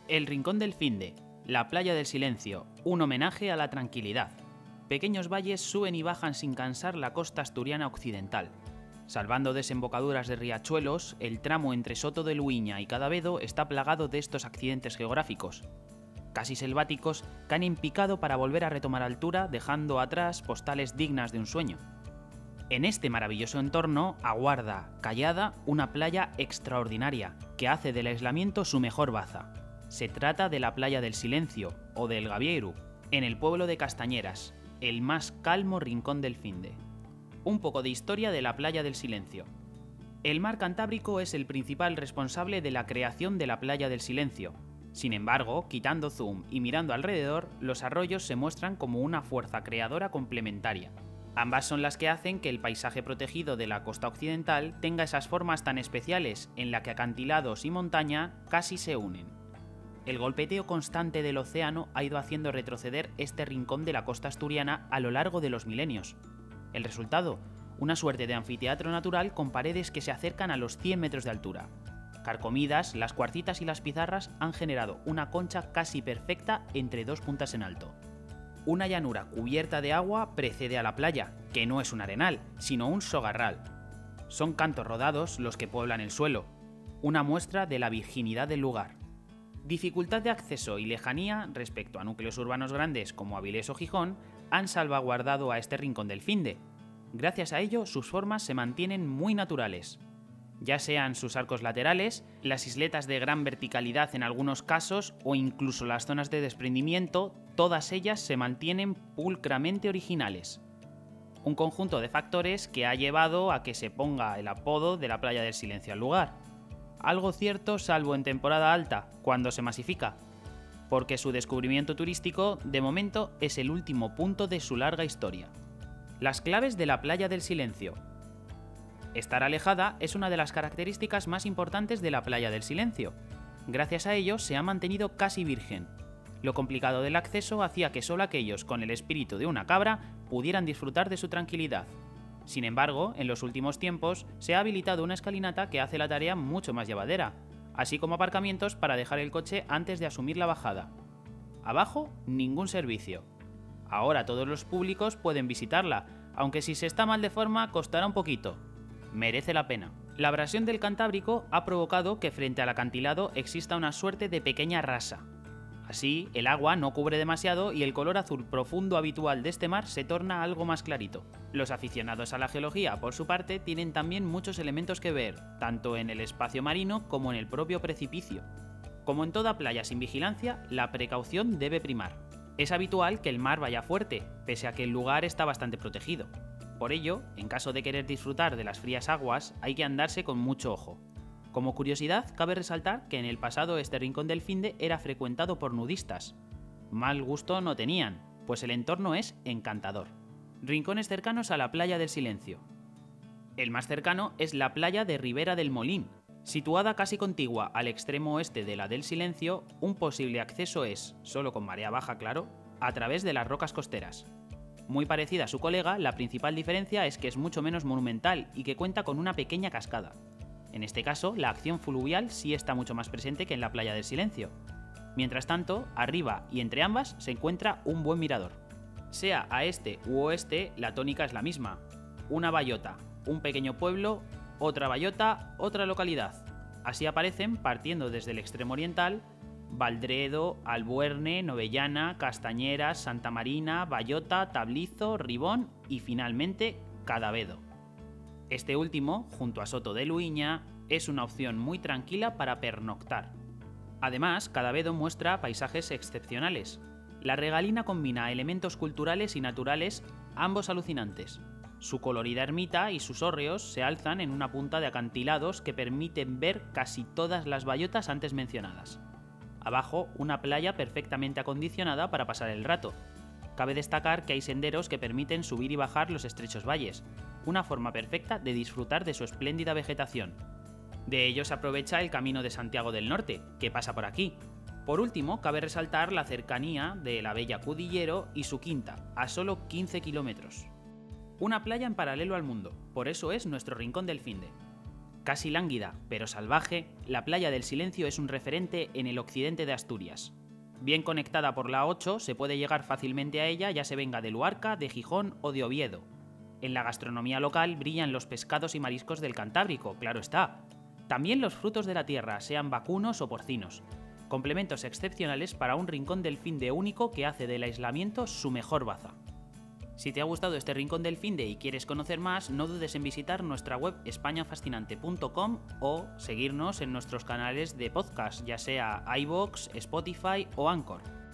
El Rincón del Finde, la playa del silencio, un homenaje a la tranquilidad. Pequeños valles suben y bajan sin cansar la costa asturiana occidental. Salvando desembocaduras de riachuelos, el tramo entre Soto de Luiña y Cadavedo está plagado de estos accidentes geográficos. Casi selváticos que han en picado para volver a retomar altura, dejando atrás postales dignas de un sueño. En este maravilloso entorno aguarda, callada, una playa extraordinaria, que hace del aislamiento su mejor baza. Se trata de la playa del Silencio, o del Gavieiru, en el pueblo de Castañeras, el más calmo rincón del Finde. Un poco de historia de la playa del Silencio. El mar Cantábrico es el principal responsable de la creación de la playa del Silencio. Sin embargo, quitando zoom y mirando alrededor, los arroyos se muestran como una fuerza creadora complementaria. Ambas son las que hacen que el paisaje protegido de la costa occidental tenga esas formas tan especiales en la que acantilados y montaña casi se unen. El golpeteo constante del océano ha ido haciendo retroceder este rincón de la costa asturiana a lo largo de los milenios. El resultado, una suerte de anfiteatro natural con paredes que se acercan a los 100 metros de altura. Carcomidas, las cuarcitas y las pizarras han generado una concha casi perfecta entre dos puntas en alto. Una llanura cubierta de agua precede a la playa, que no es un arenal, sino un sogarral. Son cantos rodados los que pueblan el suelo, una muestra de la virginidad del lugar. Dificultad de acceso y lejanía respecto a núcleos urbanos grandes como Avilés o Gijón han salvaguardado a este rincón del Finde. Gracias a ello, sus formas se mantienen muy naturales. Ya sean sus arcos laterales, las isletas de gran verticalidad en algunos casos o incluso las zonas de desprendimiento, todas ellas se mantienen pulcramente originales. Un conjunto de factores que ha llevado a que se ponga el apodo de la playa del silencio al lugar. Algo cierto salvo en temporada alta, cuando se masifica, porque su descubrimiento turístico de momento es el último punto de su larga historia. Las claves de la playa del silencio. Estar alejada es una de las características más importantes de la playa del silencio. Gracias a ello se ha mantenido casi virgen. Lo complicado del acceso hacía que solo aquellos con el espíritu de una cabra pudieran disfrutar de su tranquilidad. Sin embargo, en los últimos tiempos se ha habilitado una escalinata que hace la tarea mucho más llevadera, así como aparcamientos para dejar el coche antes de asumir la bajada. Abajo, ningún servicio. Ahora todos los públicos pueden visitarla, aunque si se está mal de forma costará un poquito. Merece la pena. La abrasión del Cantábrico ha provocado que frente al acantilado exista una suerte de pequeña rasa. Así, el agua no cubre demasiado y el color azul profundo habitual de este mar se torna algo más clarito. Los aficionados a la geología, por su parte, tienen también muchos elementos que ver, tanto en el espacio marino como en el propio precipicio. Como en toda playa sin vigilancia, la precaución debe primar. Es habitual que el mar vaya fuerte, pese a que el lugar está bastante protegido. Por ello, en caso de querer disfrutar de las frías aguas, hay que andarse con mucho ojo. Como curiosidad, cabe resaltar que en el pasado este rincón del Finde era frecuentado por nudistas. Mal gusto no tenían, pues el entorno es encantador. Rincones cercanos a la playa del Silencio. El más cercano es la playa de Ribera del Molín. Situada casi contigua al extremo oeste de la del Silencio, un posible acceso es, solo con marea baja claro, a través de las rocas costeras. Muy parecida a su colega, la principal diferencia es que es mucho menos monumental y que cuenta con una pequeña cascada. En este caso, la acción fluvial sí está mucho más presente que en la playa del Silencio. Mientras tanto, arriba y entre ambas se encuentra un buen mirador. Sea a este u oeste, la tónica es la misma. Una bayota, un pequeño pueblo, otra bayota, otra localidad. Así aparecen, partiendo desde el extremo oriental, Valdredo, Albuerne, Novellana, Castañeras, Santa Marina, Bayota, Tablizo, Ribón y finalmente Cadavedo. Este último, junto a Soto de Luiña, es una opción muy tranquila para pernoctar. Además, Cadavedo muestra paisajes excepcionales. La regalina combina elementos culturales y naturales, ambos alucinantes. Su colorida ermita y sus hórreos se alzan en una punta de acantilados que permiten ver casi todas las bayotas antes mencionadas. Abajo, una playa perfectamente acondicionada para pasar el rato. Cabe destacar que hay senderos que permiten subir y bajar los estrechos valles, una forma perfecta de disfrutar de su espléndida vegetación. De ello se aprovecha el Camino de Santiago del Norte, que pasa por aquí. Por último, cabe resaltar la cercanía de la bella Cudillero y su quinta, a solo 15 kilómetros. Una playa en paralelo al mundo, por eso es nuestro Rincón del Finde. Casi lánguida, pero salvaje, la Playa del Silencio es un referente en el occidente de Asturias. Bien conectada por la 8, se puede llegar fácilmente a ella, ya se venga de Luarca, de Gijón o de Oviedo. En la gastronomía local brillan los pescados y mariscos del Cantábrico, claro está. También los frutos de la tierra, sean vacunos o porcinos. Complementos excepcionales para un rincón del finde único que hace del aislamiento su mejor baza. Si te ha gustado este Rincón del Finde y quieres conocer más, no dudes en visitar nuestra web españafascinante.com o seguirnos en nuestros canales de podcast, ya sea iVoox, Spotify o Anchor.